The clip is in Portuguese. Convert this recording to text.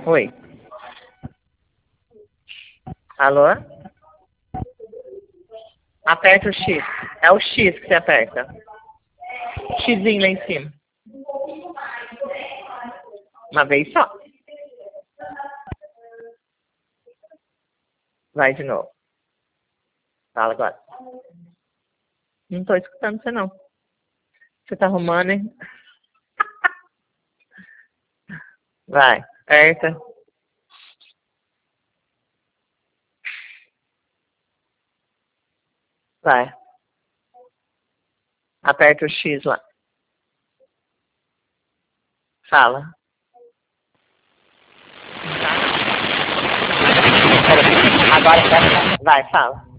Oi. Alô? Aperta o X. É o X que você aperta. Xzinho lá em cima. Uma vez só. Vai de novo. Fala agora. Não tô escutando você, não. Você tá arrumando, hein? Vai. Aperta. Vai. Aperta o X lá. Fala. Agora vai, fala.